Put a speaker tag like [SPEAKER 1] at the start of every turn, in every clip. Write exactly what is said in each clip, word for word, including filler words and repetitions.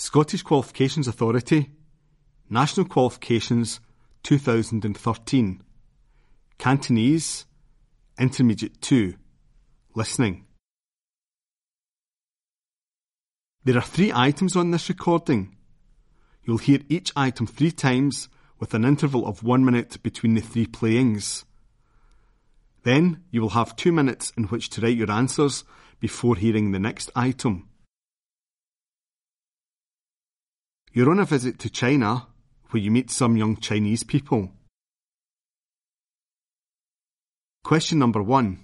[SPEAKER 1] Scottish Qualifications Authority, National Qualifications two thousand thirteen, Cantonese, Intermediate two, Listening. There are three items on this recording. You'll hear each item three times with an interval of one minute between the three playings. Then you will have two minutes in which to write your answers before hearing the next item. You're on a visit to China, where you meet some young Chinese people. Question number one.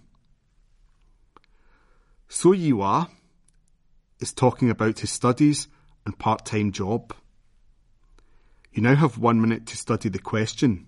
[SPEAKER 1] So Yiwa is talking about his studies and part-time job. You now have one minute to study the question.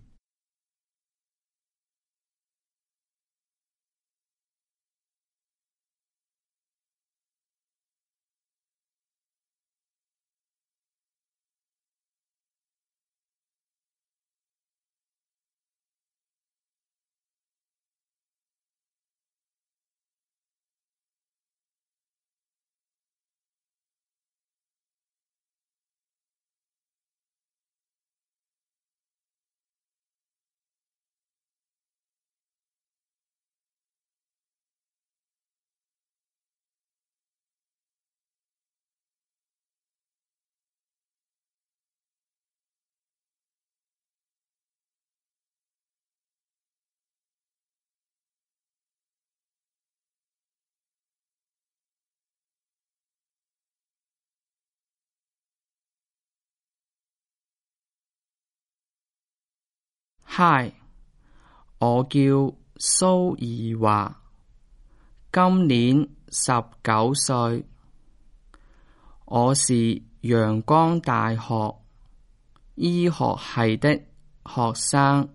[SPEAKER 2] Hi， 我叫蘇怡華，今年十九歲，我是陽光大學醫學系的學生。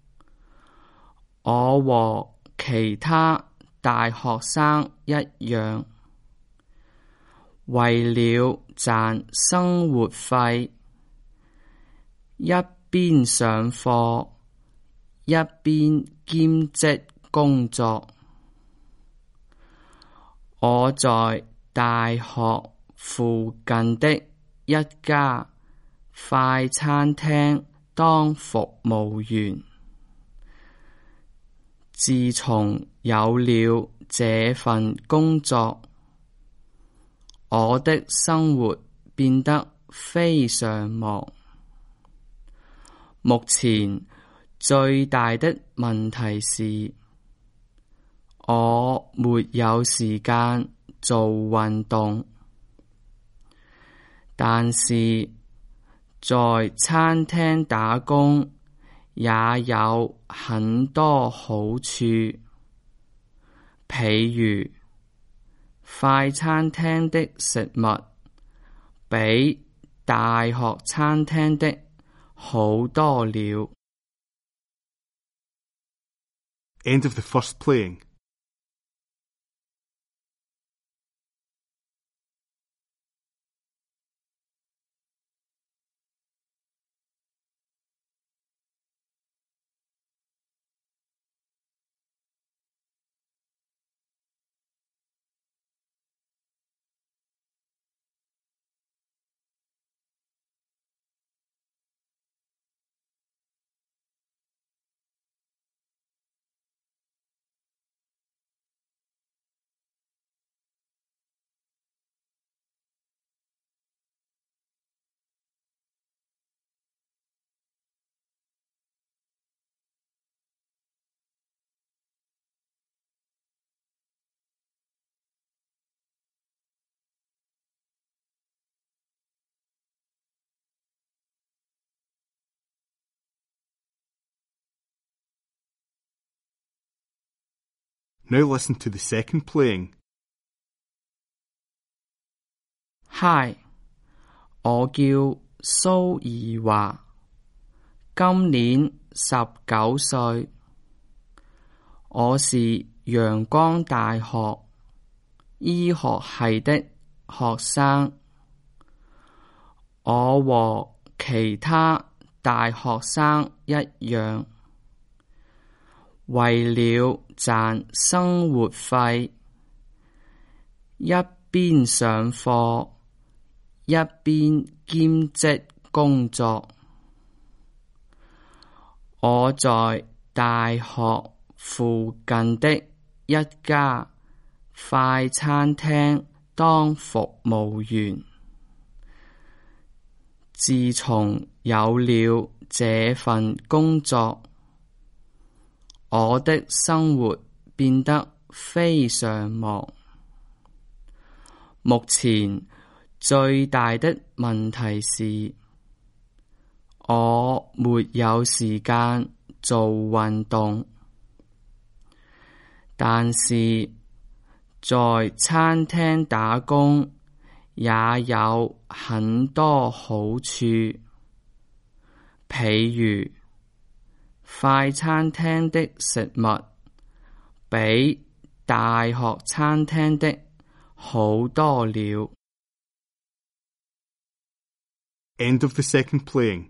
[SPEAKER 2] 我和其他大學生一樣，為了賺生活費，一邊上課，一邊兼職工作。我在大學附近的一家快餐廳當服務員。自從有了這份工作，我的生活變得非常忙。目前最大的問題是，我沒有時間做運動，但是在餐廳打工也有很多好處，譬如快餐廳的食物比大學餐廳的好多了。
[SPEAKER 1] End of the first playing. Now listen to the second playing.
[SPEAKER 2] Hi， 我叫蘇怡華，今年十九歲，我是陽光大學醫學系的學生。我和其他大學生一樣，為了賺生活費，一邊上課， 一邊兼職工作。我在大學附近的一家快餐廳當服務員。自從有了這份工作，我的生活變得非常忙。目前最大的問題是，我沒有時間做運動，但是在餐廳打工也有很多好處，譬如快餐廳的食物比大學餐廳的好多了。
[SPEAKER 1] End of the second playing.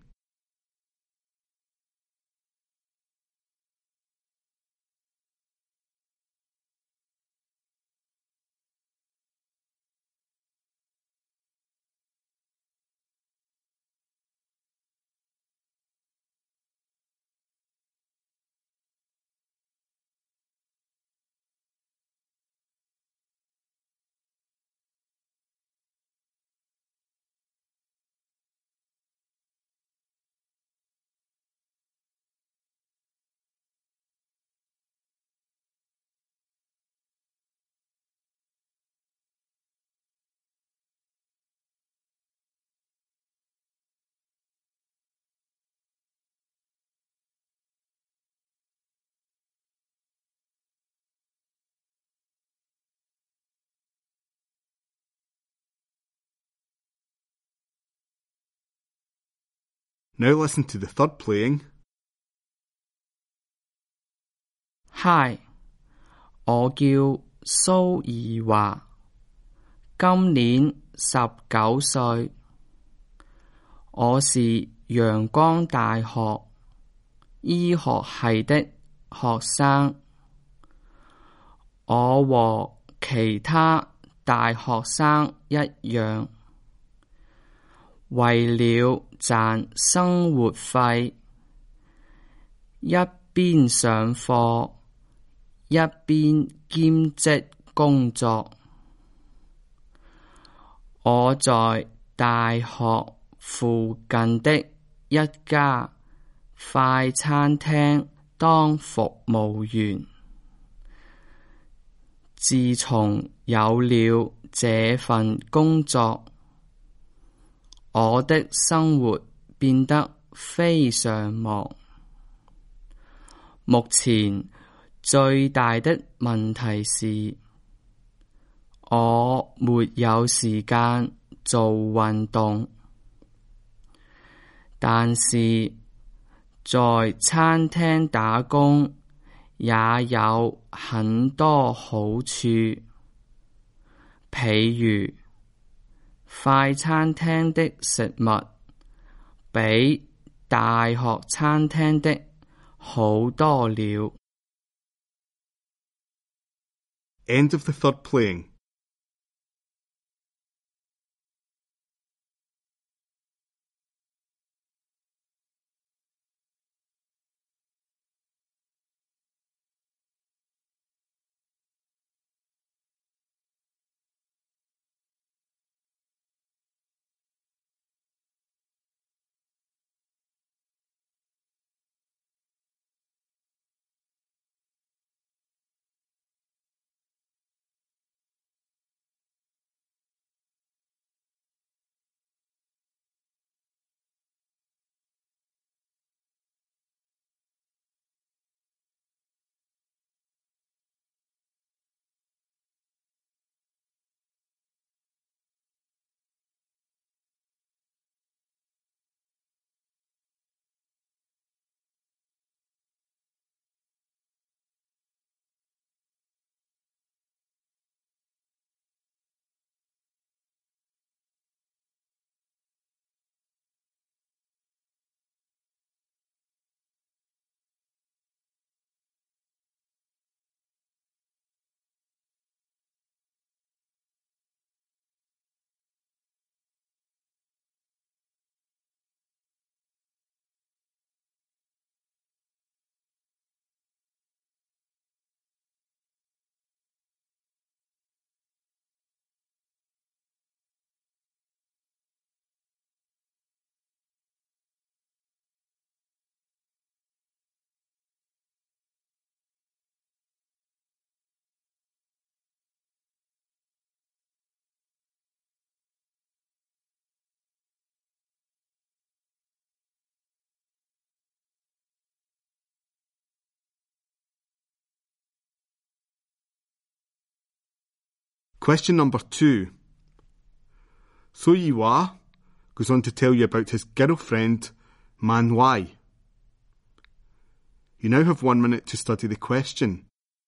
[SPEAKER 1] Now listen to the third playing.
[SPEAKER 2] Hi， 我叫蘇怡華，今年十九歲，我是陽光大學醫學系的學生。我和其他大學生一樣，為了賺生活費，一邊上課，一邊兼職工作。我在大學附近的一家快餐廳當服務員。自從有了這份工作，我的生活變得非常忙。目前最大的問題是，我沒有時間做運動，但是在餐廳打工也有很多好處，譬如快餐廳的食物比大學餐廳的好多了。
[SPEAKER 1] End of the third playing. Question number two. So Yi-hwa goes on to tell you about his girlfriend, Man-wai. You now have one minute to study the question.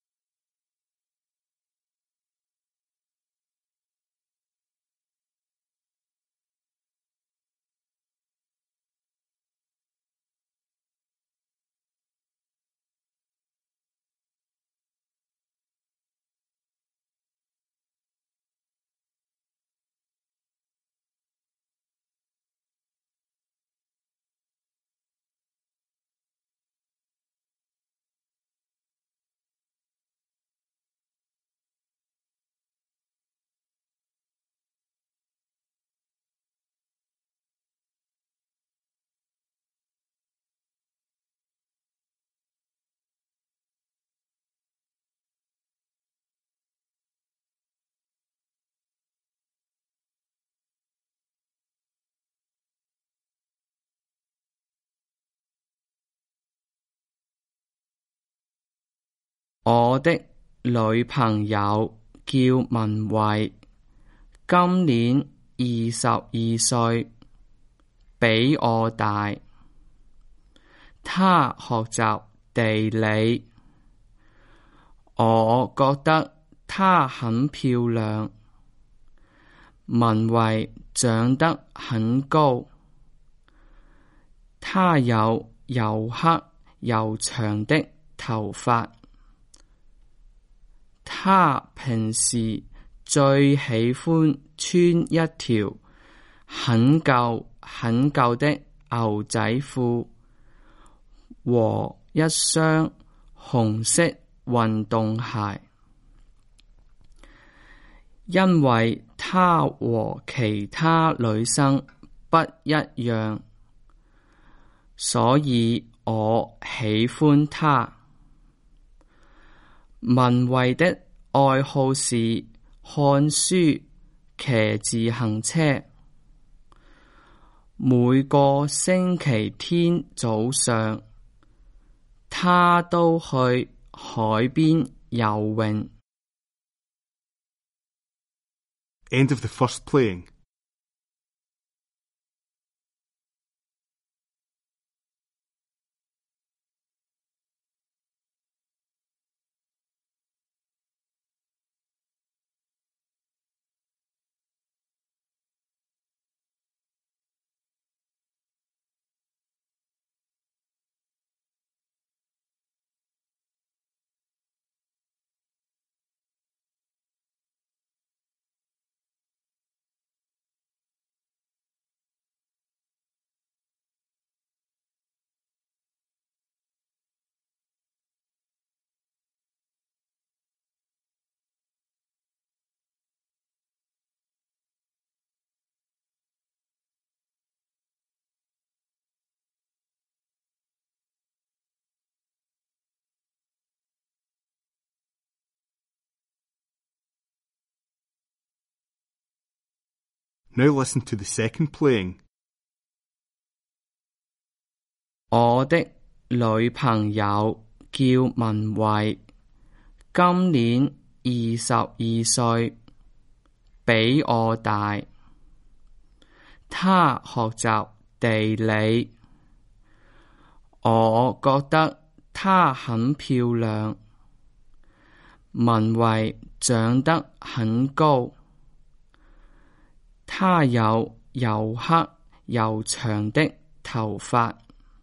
[SPEAKER 2] 我的女朋友叫文慧，今年二十二歲，比我大。她學習地理，我覺得她很漂亮。文慧長得很高，她有又黑又長的頭髮。他平時最喜歡穿一條很舊很舊的牛仔褲和一雙紅色運動鞋，因為他和其他女生不一樣，所以我喜歡他。文慧的愛好是看書、騎自行車。每個星期天早上，他都去海邊游泳。
[SPEAKER 1] End of the first playing. Now listen to the second playing.
[SPEAKER 2] 我的女朋友叫文慧，今年二十二歲，比我大。她學習地理，我覺得她很漂亮。文慧長得很高，她有又黑又長的頭髮。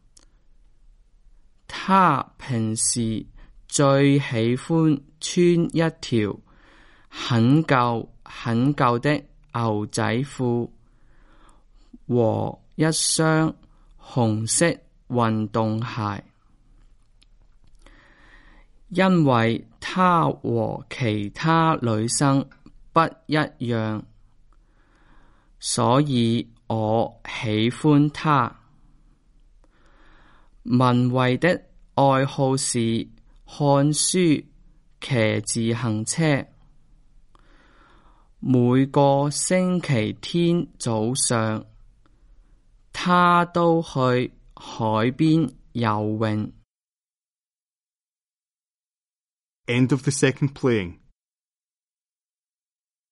[SPEAKER 2] 她平時最喜歡穿一條很舊很舊的牛仔褲和一雙紅色運動鞋，因為她和其他女生不一樣，所以我喜歡她。文慧的愛好是看書、騎自行車。每個星期天早上，她都去海邊游泳。
[SPEAKER 1] End of the second playing.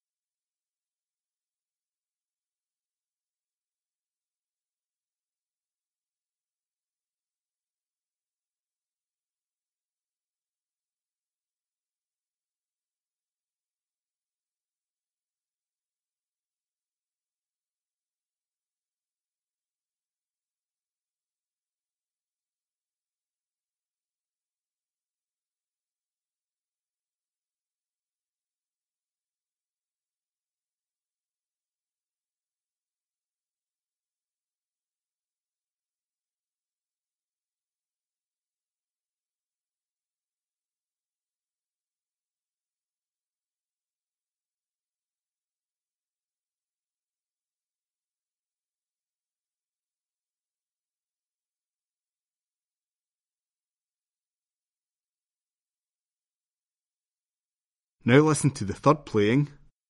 [SPEAKER 1] Now listen to the third playing.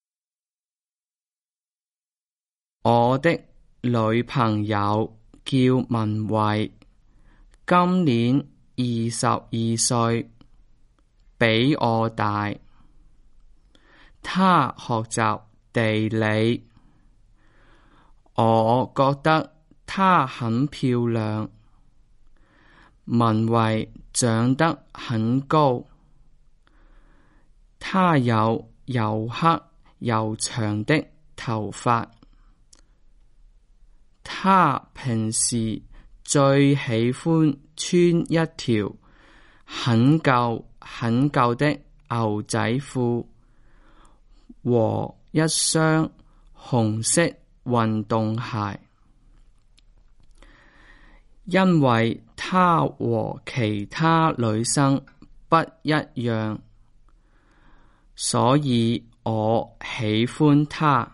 [SPEAKER 2] 我的女朋友叫文慧，今年二十二歲，比我大。她學習地理，我覺得她很漂亮。文慧長得很高，她有又黑又長的頭髮。她平時最喜歡穿一條很舊很舊的牛仔褲和一雙紅色運動鞋，因為她和其他女生不一樣，所以我喜歡她。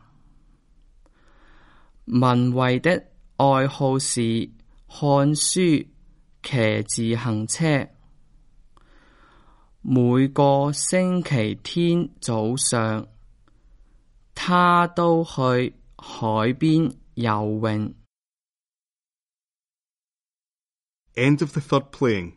[SPEAKER 2] 文慧的愛好是看書、騎自行車。每個星期天早上，她都去海邊游泳。
[SPEAKER 1] End of the third playing.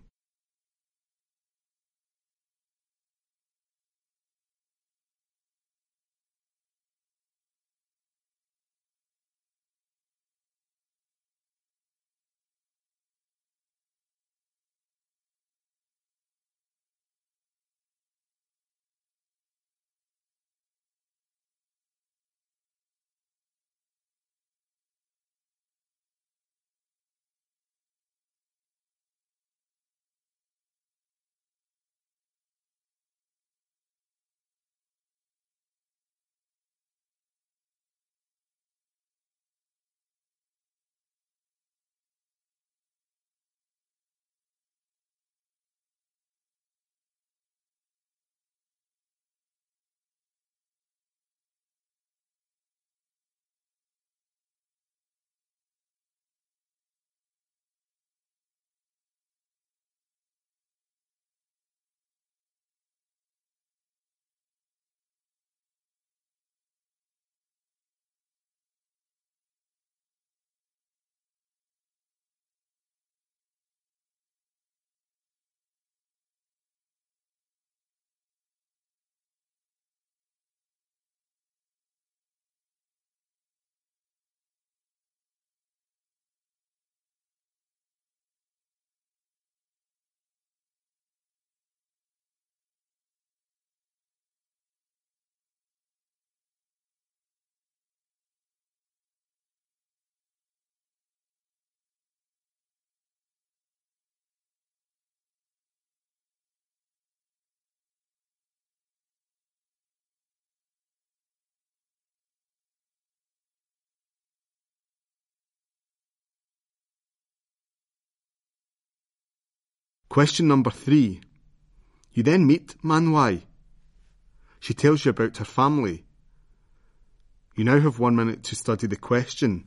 [SPEAKER 1] Question number three. You then meet Man Wai. She tells you about her family. You now have one minute to study the question.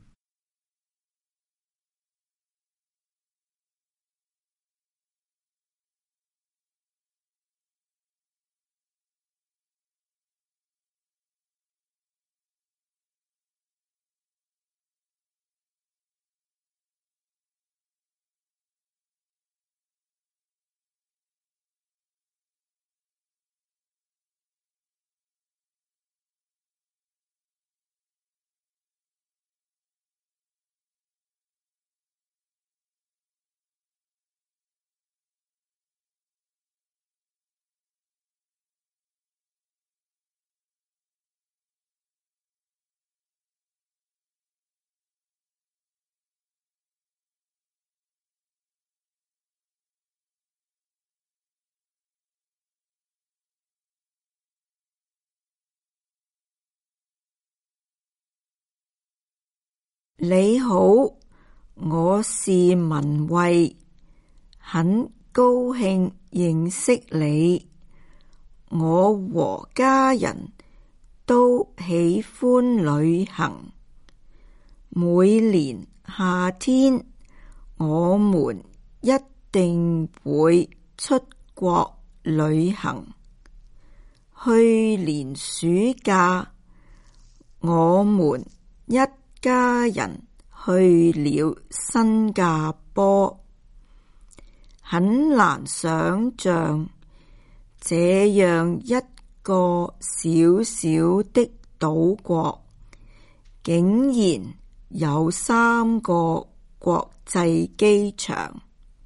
[SPEAKER 3] 「你好，我是文慧，很高興認識你。我和家人都喜歡旅行。每年夏天，我們一定會出國旅行， 去年暑假，我們一家人去了新加坡。很難想像，這樣一個小小的島國，竟然有三個國際機場。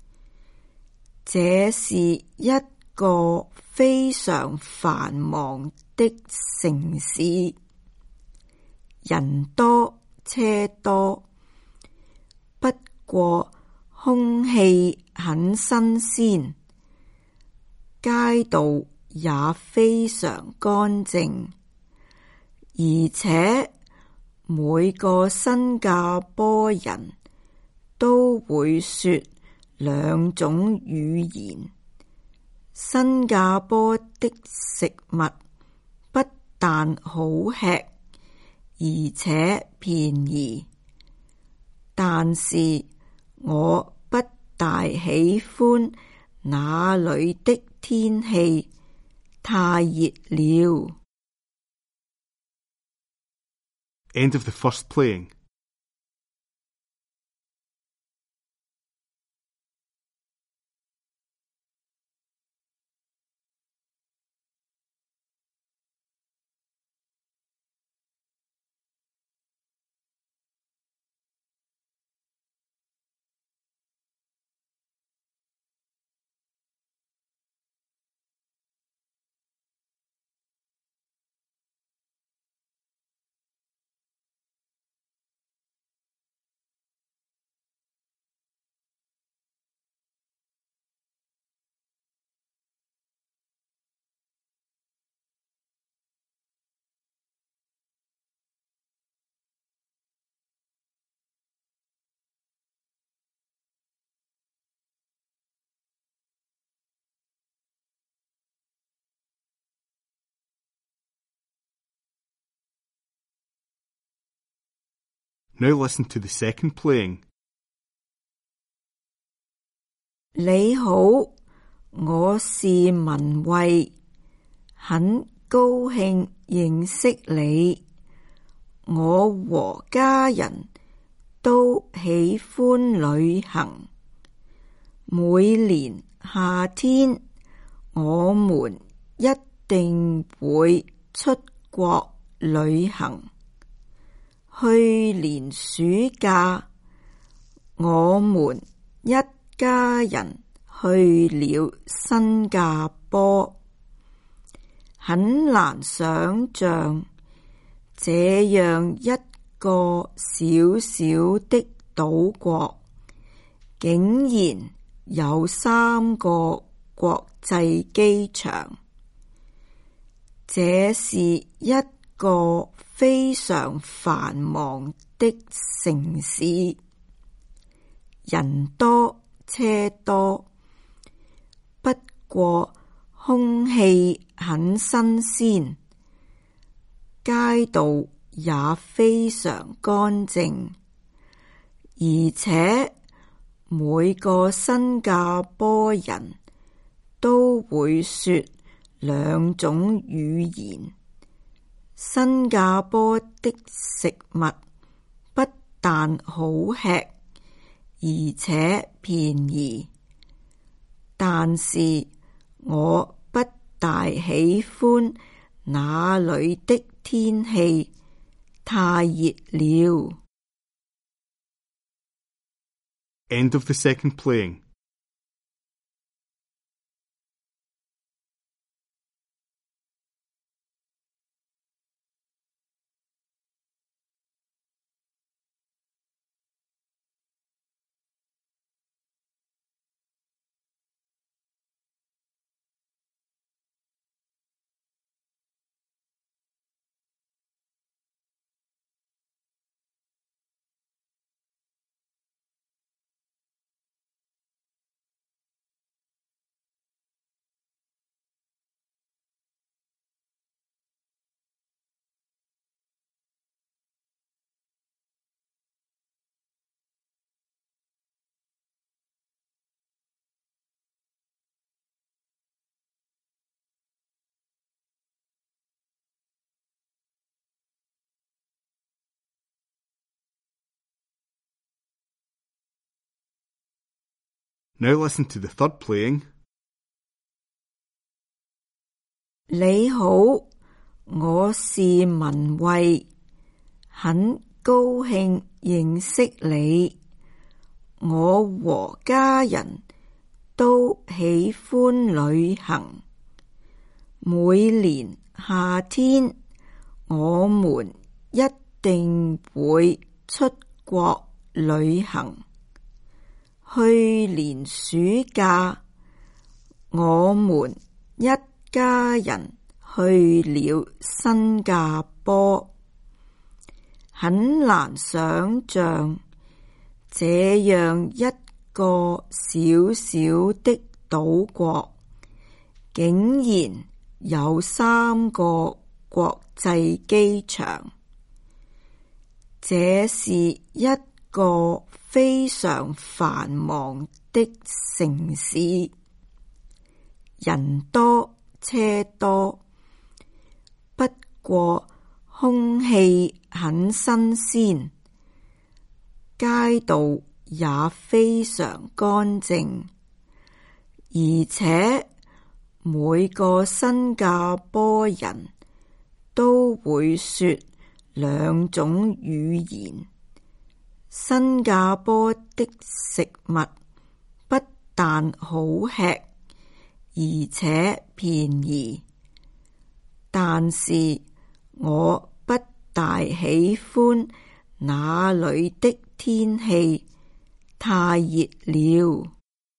[SPEAKER 3] 這是一個非常繁忙的城市，人多車多，不過空氣很新鮮，街道也非常乾淨，而且每個新加坡人都會說兩種語言。新加坡的食物不但好吃，而且便宜，但是我不大喜歡那裡的天氣，太熱了。
[SPEAKER 1] End of the first playing. Now listen to the second playing.
[SPEAKER 3] 你好，我是文慧，很高興認識你。我和家人都喜歡旅行。每年夏天，我們一定會出國旅行。去年暑假，我們一家人去了新加坡。很難想像，這樣一個小小的島國，竟然有三個國際機場。這是一個非常繁忙的城市，人多車多，不過空氣很新鮮，街道也非常乾淨，而且每個新加坡人都會說兩種語言。新加坡的食物不但好吃，而且便宜，但是我不大喜歡那裡的天氣，太熱了。
[SPEAKER 1] End of the second playing. Now listen to the third playing.
[SPEAKER 3] 你好，我是文慧，很高興認識你。我和家人都喜歡旅行。每年夏天，我們一定會出國旅行。去年暑假，我們一家人去了新加坡。很難想像，這樣一個小小的島國，竟然有三個國際機場。這是一個非常繁忙的城市，人多車多，不過空氣很新鮮，街道也非常乾淨，而且每個新加坡人都會說兩種語言。新加坡的食物不但好吃，而且便宜，但是我不大喜歡那裡的天氣，太熱了。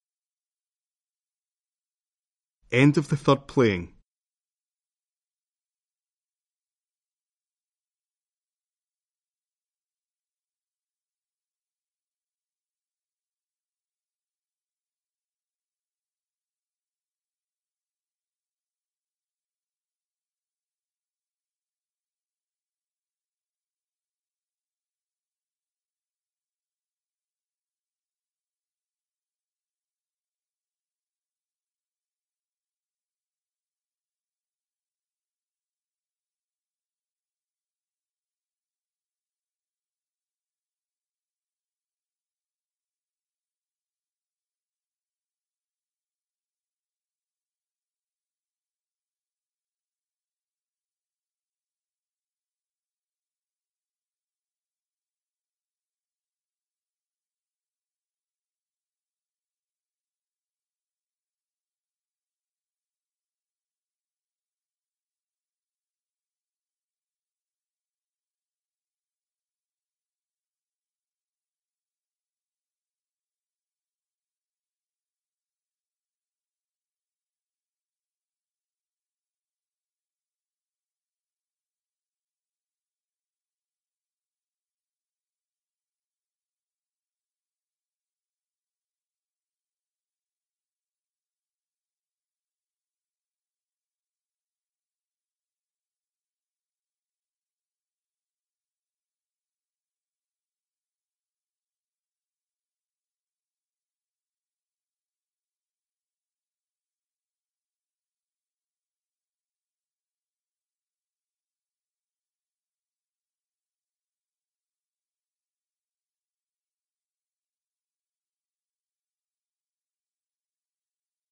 [SPEAKER 1] End of the third playing.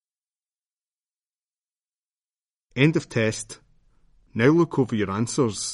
[SPEAKER 1] End of test. Now look over your answers.